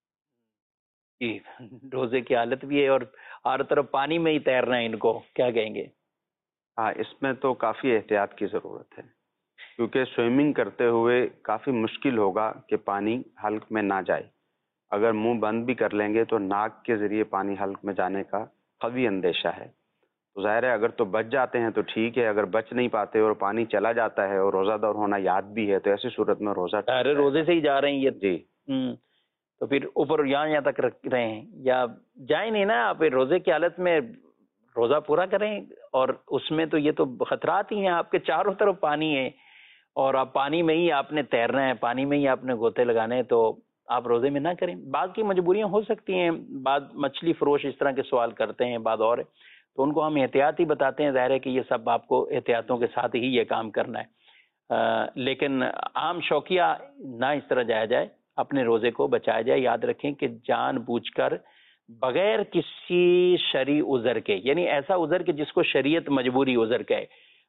جی روزے کی حالت بھی ہے اور ہر طرف پانی میں ہی تیرنا ہے، ان کو کیا کہیں گے؟ ہاں، اس میں تو کافی احتیاط کی ضرورت ہے، کیونکہ سوئمنگ کرتے ہوئے کافی مشکل ہوگا کہ پانی حلق میں نہ جائے. اگر منہ بند بھی کر لیں گے تو ناک کے ذریعے پانی حلق میں جانے کا قوی اندیشہ ہے. تو ظاہر ہے اگر تو بچ جاتے ہیں تو ٹھیک ہے، اگر بچ نہیں پاتے اور پانی چلا جاتا ہے اور روزہ دار ہونا یاد بھی ہے تو ایسی صورت میں روزہ ارے روزے سے ہی جا رہے ہیں یہ. جی ہوں تو پھر اوپر یہاں یہاں تک رکھ رہے ہیں یا جائیں نہیں نا آپ، روزے کی حالت میں روزہ پورا کریں. اور اس میں تو یہ تو خطرات ہی ہیں، آپ کے چاروں طرف پانی ہے اور آپ پانی میں ہی آپ نے تیرنا ہے، پانی میں ہی آپ نے گوتے لگانے ہیں، تو آپ روزے میں نہ کریں. بعض کی مجبوریاں ہو سکتی ہیں، بعض مچھلی فروش اس طرح کے سوال کرتے ہیں، بعض اور تو ان کو ہم احتیاط ہی بتاتے ہیں. ظاہر ہے کہ یہ سب آپ کو احتیاطوں کے ساتھ ہی یہ کام کرنا ہے. آ, لیکن عام شوقیہ نہ اس طرح جایا جائے، اپنے روزے کو بچایا جائے. یاد رکھیں کہ جان بوجھ کر بغیر کسی شرعی عذر کے، یعنی ایسا عذر کہ جس کو شریعت مجبوری عذر کہے،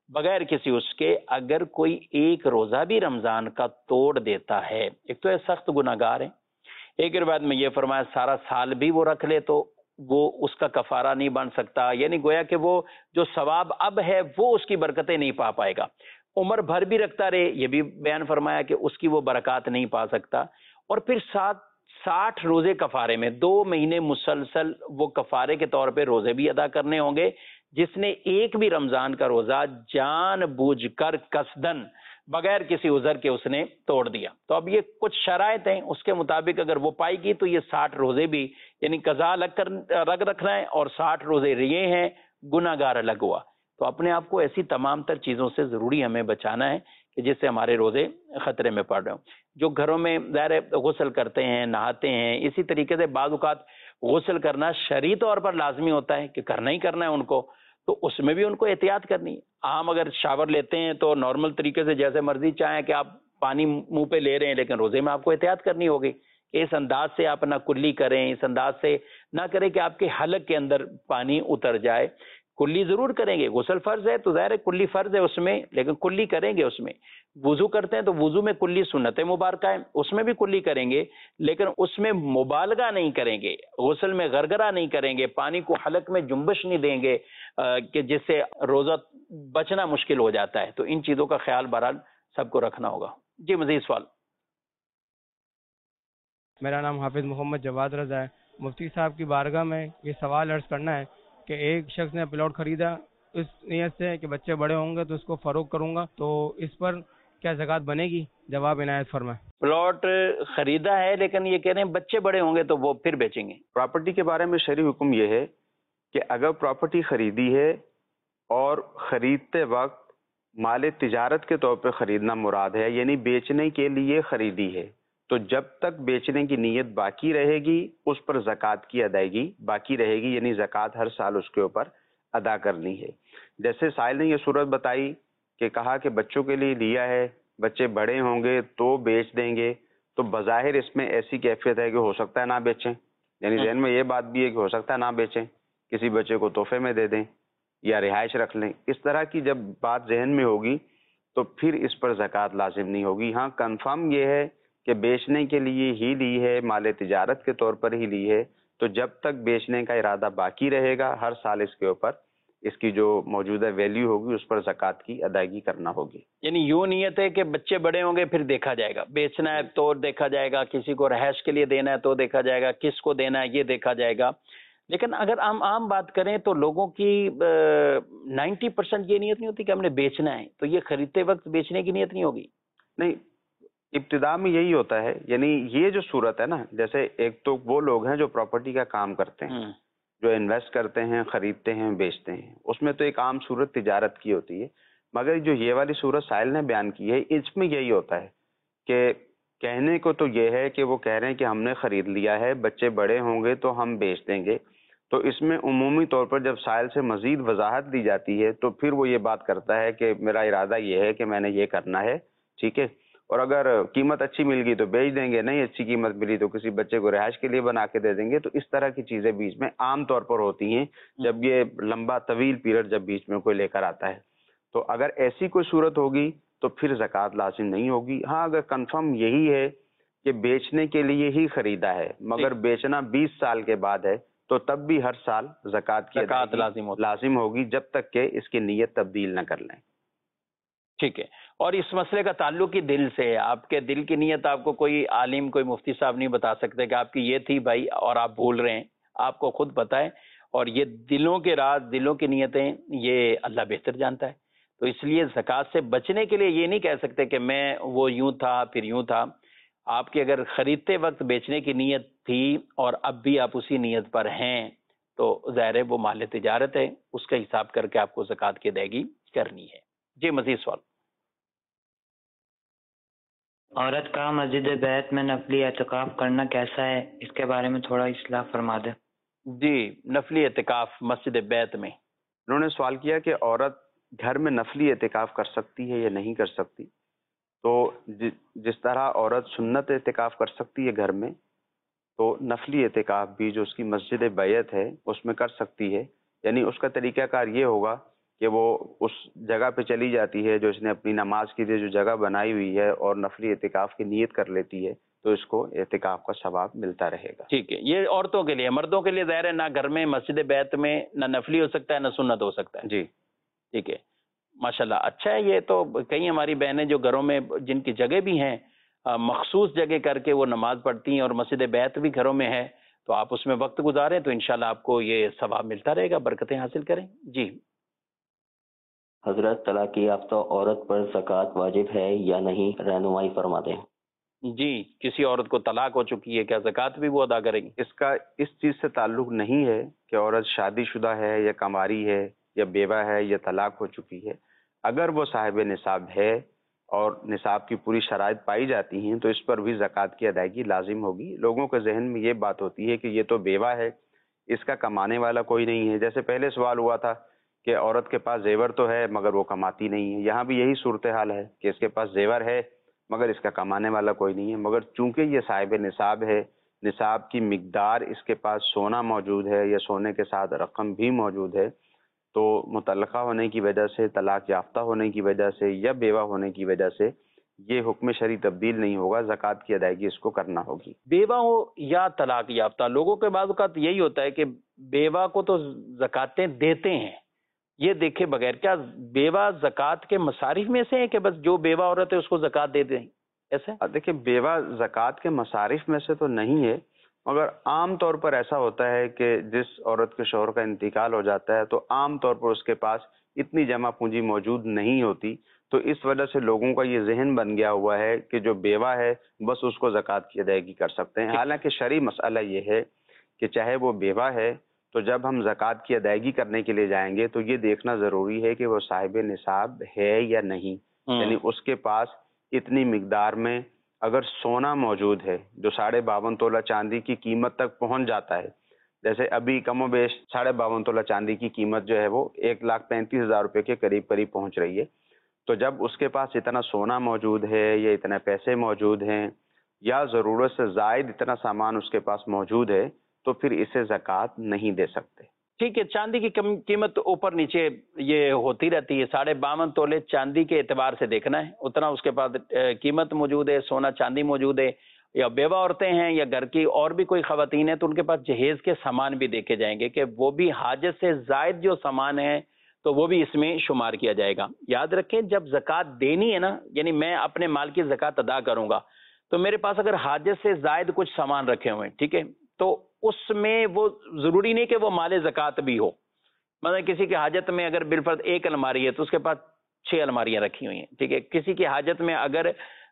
بغیر کسی اس کے اگر کوئی ایک روزہ بھی رمضان کا توڑ دیتا ہے، ایک تو یہ سخت گناہگار ہے، ایک روایت میں یہ فرمایا سارا سال بھی وہ رکھ لے تو وہ اس کا کفارہ نہیں بن سکتا، یعنی گویا کہ وہ جو ثواب اب ہے وہ اس کی برکتیں نہیں پا پائے گا۔ عمر بھر بھی رکھتا رہے، یہ بھی بیان فرمایا کہ اس کی وہ برکات نہیں پا سکتا۔ اور پھر سات ساٹھ روزے کفارے میں دو مہینے مسلسل وہ کفارے کے طور پہ روزے بھی ادا کرنے ہوں گے۔ جس نے ایک بھی رمضان کا روزہ جان بوجھ کر قصدن بغیر کسی عذر کے اس نے توڑ دیا، تو اب یہ کچھ شرائط ہیں، اس کے مطابق اگر وہ پائے گی تو یہ ساٹھ روزے بھی یعنی قضا الگ کر رگ رکھنا ہے اور ساٹھ روزے یہ ہیں، گناہگار الگ ہوا۔ تو اپنے آپ کو ایسی تمام تر چیزوں سے ضروری ہمیں بچانا ہے کہ جس سے ہمارے روزے خطرے میں پڑ رہے ہوں۔ جو گھروں میں ظاہر غسل کرتے ہیں، نہاتے ہیں، اسی طریقے سے بعض اوقات غسل کرنا شرعی طور پر لازمی ہوتا ہے کہ کرنا ہی کرنا ہے ان کو، تو اس میں بھی ان کو احتیاط کرنی ہے۔ عام اگر شاور لیتے ہیں تو نارمل طریقے سے جیسے مرضی چاہیں کہ آپ پانی منہ پہ لے رہے ہیں، لیکن روزے میں آپ کو احتیاط کرنی ہوگی کہ اس انداز سے آپ نہ کلی کریں، اس انداز سے نہ کریں کہ آپ کے حلق کے اندر پانی اتر جائے۔ کلی ضرور کریں گے، غسل فرض ہے تو ظاہر ہے کلی فرض ہے اس میں، لیکن کلی کریں گے اس میں۔ وضو کرتے ہیں تو وضو میں کلی سنت مبارکہ ہے، اس میں بھی کلی کریں گے، لیکن اس میں مبالغہ نہیں کریں گے، غسل میں غرغرہ نہیں کریں گے، پانی کو حلق میں جنبش نہیں دیں گے کہ جس سے روزہ بچنا مشکل ہو جاتا ہے۔ تو ان چیزوں کا خیال بہرحال سب کو رکھنا ہوگا۔ جی مزید سوال۔ میرا نام حافظ محمد جواد رضا ہے۔ مفتی صاحب کی بارگاہ میں یہ سوال عرض کرنا ہے کہ ایک شخص نے پلاٹ خریدا اس نیت سے کہ بچے بڑے ہوں گے تو اس کو فروخت کروں گا، تو اس پر کیا زکوٰۃ بنے گی؟ جواب عنایت فرمائیں۔ پلاٹ خریدا ہے لیکن یہ کہہ رہے ہیں بچے بڑے ہوں گے تو وہ پھر بیچیں گے۔ پراپرٹی کے بارے میں شرعی حکم یہ ہے کہ اگر پراپرٹی خریدی ہے اور خریدتے وقت مال تجارت کے طور پہ خریدنا مراد ہے، یعنی بیچنے کے لیے خریدی ہے، تو جب تک بیچنے کی نیت باقی رہے گی اس پر زکوٰۃ کی ادائیگی باقی رہے گی، یعنی زکوٰۃ ہر سال اس کے اوپر ادا کرنی ہے۔ جیسے سائل نے یہ صورت بتائی کہ کہا کہ بچوں کے لیے لیا ہے، بچے بڑے ہوں گے تو بیچ دیں گے، تو بظاہر اس میں ایسی کیفیت ہے کہ ہو سکتا ہے نہ بیچیں، یعنی ذہن میں یہ بات بھی ہے کہ ہو سکتا ہے نہ بیچیں، کسی بچے کو تحفے میں دے دیں یا رہائش رکھ لیں۔ اس طرح کی جب بات ذہن میں ہوگی تو پھر اس پر زکوٰۃ لازم نہیں ہوگی۔ ہاں کنفرم یہ ہے کہ بیچنے کے لیے ہی لی ہے، مال تجارت کے طور پر ہی لی ہے، تو جب تک بیچنے کا ارادہ باقی رہے گا ہر سال اس کے اوپر اس کی جو موجودہ ویلیو ہوگی اس پر زکوٰۃ کی ادائیگی کرنا ہوگی۔ یعنی یوں نیت ہے کہ بچے بڑے ہوں گے پھر دیکھا جائے گا، بیچنا ہے تو دیکھا جائے گا، کسی کو رہائش کے لیے دینا ہے تو دیکھا جائے گا، کس کو دینا ہے یہ دیکھا جائے گا۔ لیکن اگر ہم عام بات کریں تو لوگوں کی نائنٹی پرسینٹ یہ نیت نہیں ہوتی کہ ہم نے بیچنا ہے، تو یہ خریدتے وقت بیچنے کی نیت نہیں ہوگی؟ نہیں، ابتدا میں یہی ہوتا ہے، یعنی یہ جو صورت ہے نا، جیسے ایک تو وہ لوگ ہیں جو پراپرٹی کا کام کرتے ہیں، جو انویسٹ کرتے ہیں، خریدتے ہیں، بیچتے ہیں، اس میں تو ایک عام صورت تجارت کی ہوتی ہے، مگر جو یہ والی صورت سائل نے بیان کی ہے اس میں یہی ہوتا ہے کہ کہنے کو تو یہ ہے کہ وہ کہہ رہے ہیں کہ ہم نے خرید لیا ہے، بچے بڑے ہوں گے تو ہم بیچ دیں گے، تو اس میں عمومی طور پر جب سائل سے مزید وضاحت دی جاتی ہے تو پھر وہ یہ بات کرتا ہے کہ میرا ارادہ یہ ہے کہ میں نے یہ کرنا ہے، ٹھیک ہے، اور اگر قیمت اچھی مل گئی تو بیچ دیں گے، نہیں اچھی قیمت ملی تو کسی بچے کو رہائش کے لیے بنا کے دے دیں گے۔ تو اس طرح کی چیزیں بیچ میں عام طور پر ہوتی ہیں جب یہ لمبا طویل پیریڈ جب بیچ میں کوئی لے کر آتا ہے، تو اگر ایسی کوئی صورت ہوگی تو پھر زکوٰۃ لازم نہیں ہوگی۔ ہاں اگر کنفرم یہی ہے کہ بیچنے کے لیے ہی خریدا ہے مگر بیچنا بیس سال کے بعد ہے تو تب بھی ہر سال زکوٰۃ کی زکوٰۃ لازم لازم ہوگی جب تک کہ اس کی نیت تبدیل نہ کر لیں۔ ٹھیک ہے، اور اس مسئلے کا تعلق ہی دل سے ہے، آپ کے دل کی نیت آپ کو کوئی عالم کوئی مفتی صاحب نہیں بتا سکتے کہ آپ کی یہ تھی بھائی اور آپ بھول رہے ہیں، آپ کو خود پتہ ہے، اور یہ دلوں کے راز دلوں کی نیتیں یہ اللہ بہتر جانتا ہے۔ تو اس لیے زکوٰۃ سے بچنے کے لیے یہ نہیں کہہ سکتے کہ میں وہ یوں تھا پھر یوں تھا، آپ کی اگر خریدتے وقت بیچنے کی نیت تھی اور اب بھی آپ اسی نیت پر ہیں تو ظاہر ہے وہ مال تجارت ہے، اس کا حساب کر کے آپ کو زکوٰۃ کی ادائیگی کرنی ہے۔ جی مزید سوال۔ عورت کا مسجد بیت میں نفلی اعتکاف کرنا کیسا ہے، اس کے بارے میں تھوڑا اصلاح فرما دیں۔ جی، نفلی اعتکاف مسجد بیت میں انہوں نے سوال کیا کہ عورت گھر میں نفلی اعتکاف کر سکتی ہے یا نہیں کر سکتی۔ تو جس طرح عورت سنت اعتکاف کر سکتی ہے گھر میں، تو نفلی اعتکاف بھی جو اس کی مسجد بیت ہے اس میں کر سکتی ہے۔ یعنی اس کا طریقہ کار یہ ہوگا کہ وہ اس جگہ پہ چلی جاتی ہے جو اس نے اپنی نماز کے لیے جو جگہ بنائی ہوئی ہے اور نفلی اعتکاف کی نیت کر لیتی ہے تو اس کو اعتکاف کا ثواب ملتا رہے گا. ٹھیک ہے. یہ عورتوں کے لیے. مردوں کے لیے ظاہر ہے نہ گھر میں مسجد بیت میں نہ نفلی ہو سکتا ہے نہ سنت ہو سکتا ہے. جی ٹھیک ہے ماشاءاللہ. اچھا ہے. یہ تو کئی ہماری بہنیں جو گھروں میں جن کی جگہ بھی ہیں مخصوص جگہ کر کے وہ نماز پڑھتی ہیں اور مسجد بیت بھی گھروں میں ہے تو آپ اس میں وقت گزاریں تو انشاءاللہ آپ کو یہ ثواب ملتا رہے گا, برکتیں حاصل کریں. جی حضرت طلاق یافتہ عورت پر زکوٰۃ واجب ہے یا نہیں, رہنمائی فرما دیں. جی کسی عورت کو طلاق ہو چکی ہے کیا زکوٰۃ بھی وہ ادا کرے گی؟ اس کا اس چیز سے تعلق نہیں ہے کہ عورت شادی شدہ ہے یا کنواری ہے یا بیوہ ہے یا طلاق ہو چکی ہے. اگر وہ صاحب نصاب ہے اور نصاب کی پوری شرائط پائی جاتی ہیں تو اس پر بھی زکوٰۃ کی ادائیگی لازم ہوگی. لوگوں کے ذہن میں یہ بات ہوتی ہے کہ یہ تو بیوہ ہے, اس کا کمانے والا کوئی نہیں ہے. جیسے پہلے سوال ہوا تھا کہ عورت کے پاس زیور تو ہے مگر وہ کماتی نہیں ہے, یہاں بھی یہی صورتحال ہے کہ اس کے پاس زیور ہے مگر اس کا کمانے والا کوئی نہیں ہے. مگر چونکہ یہ صاحب نصاب ہے, نصاب کی مقدار اس کے پاس سونا موجود ہے یا سونے کے ساتھ رقم بھی موجود ہے تو متعلقہ ہونے کی وجہ سے, طلاق یافتہ ہونے کی وجہ سے یا بیوہ ہونے کی وجہ سے یہ حکم شرعی تبدیل نہیں ہوگا. زکوٰۃ کی ادائیگی اس کو کرنا ہوگی. بیوہ ہو یا طلاق یافتہ, لوگوں کے بعض اوقات یہی ہوتا ہے کہ بیوہ کو تو زکاتیں دیتے ہیں, یہ دیکھے بغیر. کیا بیوہ زکوٰۃ کے مصارف میں سے ہے کہ بس جو بیوہ عورت ہے اس کو زکوٰۃ دے دیں ایسے؟ دیکھیں بیوہ زکوٰۃ کے مصارف میں سے تو نہیں ہے, مگر عام طور پر ایسا ہوتا ہے کہ جس عورت کے شوہر کا انتقال ہو جاتا ہے تو عام طور پر اس کے پاس اتنی جمع پونجی موجود نہیں ہوتی, تو اس وجہ سے لوگوں کا یہ ذہن بن گیا ہوا ہے کہ جو بیوہ ہے بس اس کو زکوٰۃ کی ادائیگی کر سکتے ہیں. حالانکہ شرعی مسئلہ یہ ہے کہ چاہے وہ بیوہ ہے تو جب ہم زکوٰۃ کی ادائیگی کرنے کے لیے جائیں گے تو یہ دیکھنا ضروری ہے کہ وہ صاحب نصاب ہے یا نہیں. یعنی اس کے پاس اتنی مقدار میں اگر سونا موجود ہے جو ساڑھے باون تولہ چاندی کی قیمت تک پہنچ جاتا ہے, جیسے ابھی کم و بیش ساڑھے باون تولہ چاندی کی قیمت جو ہے وہ ایک لاکھ پینتیس ہزار روپے کے قریب قریب پہنچ رہی ہے, تو جب اس کے پاس اتنا سونا موجود ہے یا اتنے پیسے موجود ہیں یا ضرورت سے زائد اتنا سامان اس کے پاس موجود ہے تو پھر اسے زکوٰۃ نہیں دے سکتے. ٹھیک ہے. چاندی کی قیمت اوپر نیچے یہ ہوتی رہتی ہے, ساڑھے باون تولے چاندی کے اعتبار سے دیکھنا ہے اتنا اس کے پاس قیمت موجود ہے, سونا چاندی موجود ہے. یا بیوہ عورتیں ہیں یا گھر کی اور بھی کوئی خواتین ہیں تو ان کے پاس جہیز کے سامان بھی دیکھے جائیں گے کہ وہ بھی حاجت سے زائد جو سامان ہے تو وہ بھی اس میں شمار کیا جائے گا. یاد رکھیں جب زکوٰۃ دینی ہے نا, یعنی میں اپنے مال کی زکوٰۃ ادا کروں گا تو میرے پاس اگر حاجت سے زائد کچھ سامان رکھے ہوئے ہیں, ٹھیک ہے, تو اس میں وہ ضروری نہیں کہ وہ مال زکوٰۃ بھی ہو. مطلب کسی کی حاجت میں اگر بالفرض ایک الماری ہے تو اس کے پاس چھ الماریاں رکھی ہوئی ہیں, ٹھیک ہے. کسی کی حاجت میں اگر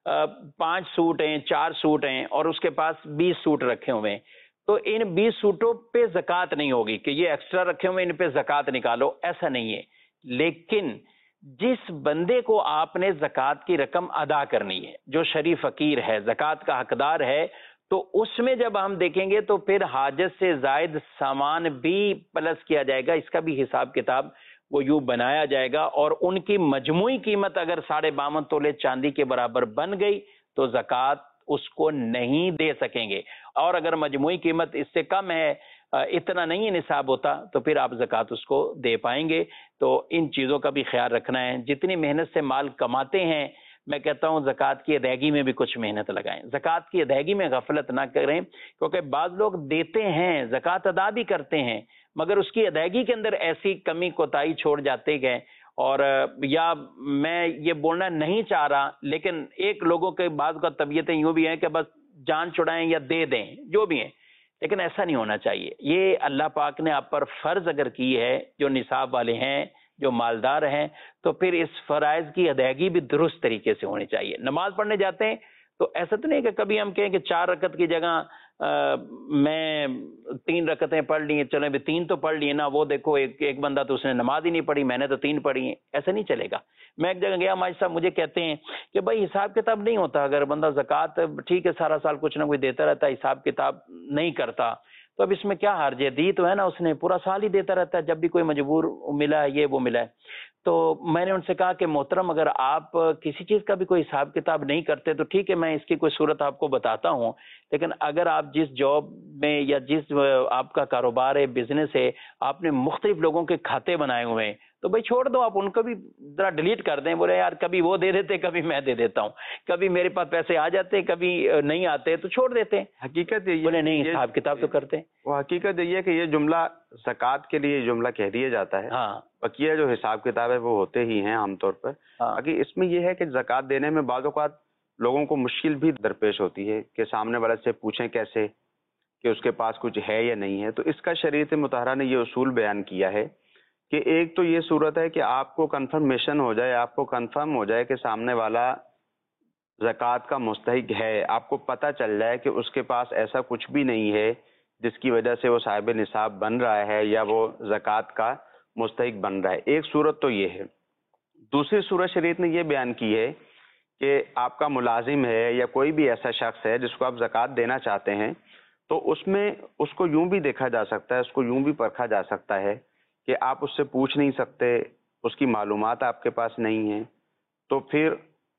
پانچ سوٹ ہیں, چار سوٹ ہیں اور اس کے پاس بیس سوٹ رکھے ہوئے ہیں تو ان بیس سوٹوں پہ زکوٰۃ نہیں ہوگی کہ یہ ایکسٹرا رکھے ہوئے ان پہ زکوٰۃ نکالو, ایسا نہیں ہے. لیکن جس بندے کو آپ نے زکوٰۃ کی رقم ادا کرنی ہے, جو شریف فقیر ہے, زکوٰۃ کا حقدار ہے, تو اس میں جب ہم دیکھیں گے تو پھر حاجت سے زائد سامان بھی پلس کیا جائے گا, اس کا بھی حساب کتاب وہ یوں بنایا جائے گا اور ان کی مجموعی قیمت اگر ساڑھے باون تولے چاندی کے برابر بن گئی تو زکوٰۃ اس کو نہیں دے سکیں گے. اور اگر مجموعی قیمت اس سے کم ہے, اتنا نہیں نصاب ہوتا, تو پھر آپ زکوٰۃ اس کو دے پائیں گے. تو ان چیزوں کا بھی خیال رکھنا ہے. جتنی محنت سے مال کماتے ہیں میں کہتا ہوں زکوٰۃ کی ادائیگی میں بھی کچھ محنت لگائیں. زکوٰۃ کی ادائیگی میں غفلت نہ کریں, کیونکہ بعض لوگ دیتے ہیں, زکوٰۃ ادا بھی کرتے ہیں, مگر اس کی ادائیگی کے اندر ایسی کمی کوتاہی چھوڑ جاتے گئے. اور یا میں یہ بولنا نہیں چاہ رہا, لیکن ایک لوگوں کے بعض کا طبیعتیں یوں بھی ہیں کہ بس جان چھڑائیں یا دے دیں, جو بھی ہیں, لیکن ایسا نہیں ہونا چاہیے. یہ اللہ پاک نے آپ پر فرض اگر کی ہے, جو نصاب والے ہیں, جو مالدار ہیں, تو پھر اس فرائض کی ادائیگی بھی درست طریقے سے ہونی چاہیے. نماز پڑھنے جاتے ہیں تو ایسا تو نہیں کہ کبھی ہم کہیں کہ چار رکعت کی جگہ میں تین رکعتیں پڑھ لی ہیں, چلیں بھی تین تو پڑھ لی ہیں نا, وہ دیکھو ایک ایک بندہ تو اس نے نماز ہی نہیں پڑھی, میں نے تو تین پڑھی ہیں. ایسا نہیں چلے گا. میں ایک جگہ گیا, ماجد صاحب مجھے کہتے ہیں کہ بھائی حساب کتاب نہیں ہوتا, اگر بندہ زکوٰۃ ٹھیک ہے سارا سال کچھ نہ کچھ دیتا رہتا, حساب کتاب نہیں کرتا, تو اب اس میں کیا حرج ہے, دی تو ہے نا اس نے, پورا سال ہی دیتا رہتا ہے, جب بھی کوئی مجبور ملا ہے یہ وہ ملا ہے. تو میں نے ان سے کہا کہ محترم اگر آپ کسی چیز کا بھی کوئی حساب کتاب نہیں کرتے تو ٹھیک ہے, میں اس کی کوئی صورت آپ کو بتاتا ہوں, لیکن اگر آپ جس جاب میں یا جس آپ کا کاروبار ہے, بزنس ہے, آپ نے مختلف لوگوں کے کھاتے بنائے ہوئے ہیں, تو بھائی چھوڑ دو آپ ان کو بھی ذرا ڈیلیٹ کر دیں. بولے یار کبھی وہ دے دیتے کبھی میں دے دیتا ہوں, کبھی میرے پاس پیسے آ جاتے کبھی نہیں آتے تو چھوڑ دیتے. حقیقت یہ بولے نہیں حساب کتاب تو کرتے. وہ حقیقت یہ ہے کہ یہ جملہ زکوٰۃ کے لیے جملہ کہہ دیا جاتا ہے. ہاں بقیہ جو حساب کتاب ہے وہ ہوتے ہی ہیں عام طور پر. باقی اس میں یہ ہے کہ زکوٰۃ دینے میں بعض اوقات لوگوں کو مشکل بھی درپیش ہوتی ہے کہ سامنے والے سے پوچھیں کیسے کہ اس کے پاس کچھ ہے یا نہیں ہے. تو اس کا شریعت مطہرہ نے یہ اصول بیان کیا ہے کہ ایک تو یہ صورت ہے کہ آپ کو کنفرمیشن ہو جائے, آپ کو کنفرم ہو جائے کہ سامنے والا زکوٰۃ کا مستحق ہے, آپ کو پتہ چل جائے کہ اس کے پاس ایسا کچھ بھی نہیں ہے جس کی وجہ سے وہ صاحب نصاب بن رہا ہے یا وہ زکوٰۃ کا مستحق بن رہا ہے. ایک صورت تو یہ ہے. دوسری صورت شریعت نے یہ بیان کی ہے کہ آپ کا ملازم ہے یا کوئی بھی ایسا شخص ہے جس کو آپ زکوٰۃ دینا چاہتے ہیں, تو اس میں اس کو یوں بھی دیکھا جا سکتا ہے, اس کو یوں بھی پرکھا جا سکتا ہے کہ آپ اس سے پوچھ نہیں سکتے, اس کی معلومات آپ کے پاس نہیں ہیں, تو پھر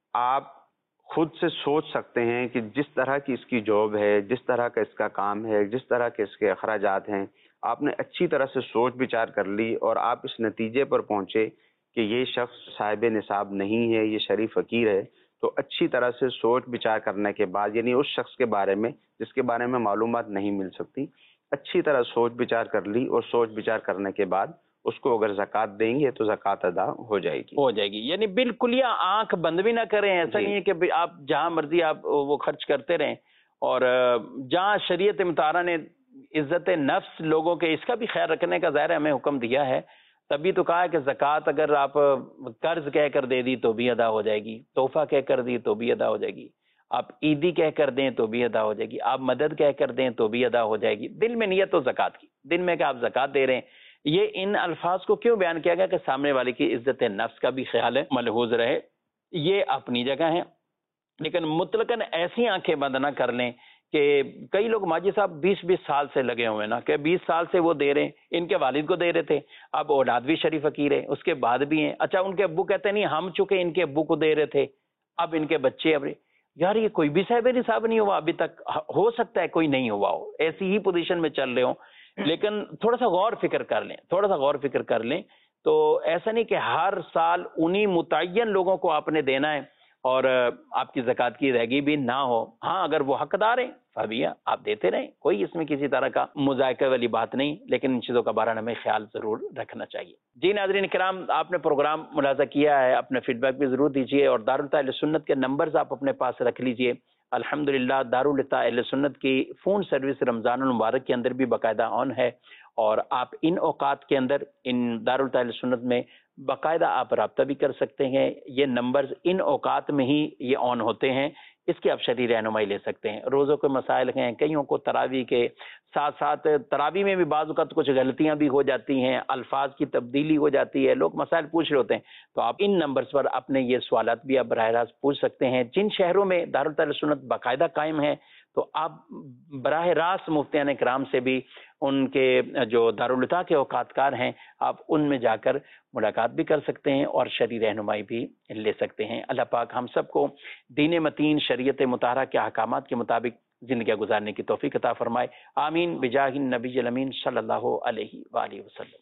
آپ خود سے سوچ سکتے ہیں کہ جس طرح کی اس کی جاب ہے, جس طرح کا اس کا کام ہے, جس طرح کے اس کے اخراجات ہیں, آپ نے اچھی طرح سے سوچ بچار کر لی اور آپ اس نتیجے پر پہنچے کہ یہ شخص صاحب نصاب نہیں ہے, یہ شریف فقیر ہے. تو اچھی طرح سے سوچ بچار کرنے کے بعد, یعنی اس شخص کے بارے میں جس کے بارے میں معلومات نہیں مل سکتی, اچھی طرح سوچ بچار کر لی اور سوچ بچار کرنے کے بعد اس کو اگر زکوٰۃ دیں گے تو زکوٰۃ ادا ہو جائے گی ہو جائے گی یعنی بالکل یا آنکھ بند بھی نہ کریں. ایسا نہیں ہے کہ آپ جہاں مرضی آپ وہ خرچ کرتے رہیں, اور جہاں شریعت مطہرہ نے عزت نفس لوگوں کے اس کا بھی خیال رکھنے کا ظاہر ہمیں حکم دیا ہے, تبھی تو کہا ہے کہ زکوٰۃ اگر آپ قرض کہہ کر دے دی تو بھی ادا ہو جائے گی, تحفہ کہہ کر دی تو بھی ادا ہو جائے گی, آپ عیدی کہہ کر دیں تو بھی ادا ہو جائے گی, آپ مدد کہہ کر دیں تو بھی ادا ہو جائے گی. دل میں نیت ہو زکوٰۃ کی, دل میں کہ آپ زکوٰۃ دے رہے ہیں. یہ ان الفاظ کو کیوں بیان کیا گیا کہ سامنے والے کی عزت نفس کا بھی خیال ہے ملحوظ رہے. یہ اپنی جگہ ہے, لیکن مطلقاً ایسی آنکھیں بند نہ کر لیں کہ کئی لوگ ماجد صاحب بیس بیس سال سے لگے ہوئے نا, کہ بیس سال سے وہ دے رہے ہیں, ان کے والد کو دے رہے تھے, اب اولاد بھی شریف فقیر ہے, اس کے بعد بھی ہیں. اچھا ان کے ابو کہتے ہیں نہیں ہم چکے ان کے ابو کو دے رہے تھے, اب ان کے بچے, اب یار یہ کوئی بھی صاحب نصاب نہیں ہوا ابھی تک, ہو سکتا ہے کوئی نہیں ہوا ہو, ایسی ہی پوزیشن میں چل رہے ہوں, لیکن تھوڑا سا غور فکر کر لیں, تھوڑا سا غور فکر کر لیں. تو ایسا نہیں کہ ہر سال انہی متعین لوگوں کو آپ نے دینا ہے اور آپ کی زکوٰۃ کی ادائیگی بھی نہ ہو. ہاں اگر وہ حقدار ہیں فبیا آپ دیتے رہیں, کوئی اس میں کسی طرح کا مذائقہ والی بات نہیں, لیکن ان چیزوں کا بارے میں خیال ضرور رکھنا چاہیے. جی ناظرین کرام, آپ نے پروگرام ملاحظہ کیا ہے, اپنے فیڈ بیک بھی ضرور دیجیے, اور دارالفتہ اہل سنت کے نمبرز آپ اپنے پاس رکھ لیجیے. الحمدللہ دارالفتہ اہل سنت کی فون سروس رمضان المبارک کے اندر بھی باقاعدہ آن ہے, اور آپ ان اوقات کے اندر ان دارالفتہ اہل سنت میں باقاعدہ آپ رابطہ بھی کر سکتے ہیں. یہ نمبرز ان اوقات میں ہی یہ آن ہوتے ہیں, اس کی آپ شرعی رہنمائی لے سکتے ہیں. روزوں کے مسائل ہیں, کئیوں کو تراویح کے ساتھ ساتھ تراویح میں بھی بعض اوقات کچھ غلطیاں بھی ہو جاتی ہیں, الفاظ کی تبدیلی ہو جاتی ہے, لوگ مسائل پوچھ رہے ہوتے ہیں, تو آپ ان نمبرز پر اپنے یہ سوالات بھی آپ براہ راست پوچھ سکتے ہیں. جن شہروں میں دارالفتہ اہل سنت باقاعدہ قائم ہے تو آپ براہ راست مفتیان کرام سے بھی, ان کے جو دارالفتہ کے اوقات کار ہیں, آپ ان میں جا کر ملاقات بھی کر سکتے ہیں اور شرعی رہنمائی بھی لے سکتے ہیں. اللہ پاک ہم سب کو دین متین شریعت مطہرہ کے احکامات کے مطابق زندگیاں گزارنے کی توفیق عطا فرمائے. آمین بجاہ النبی الامین صلی اللہ علیہ وآلہ وسلم.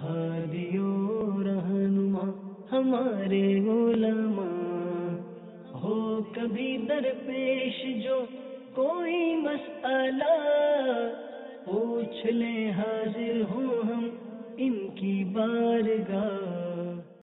ہادی و رہنما ہمارے علماء, ہو کبھی درپیش جو کوئی مسئلہ, پوچھ لیں حاضر ہوں ہم ان کی بارگاہ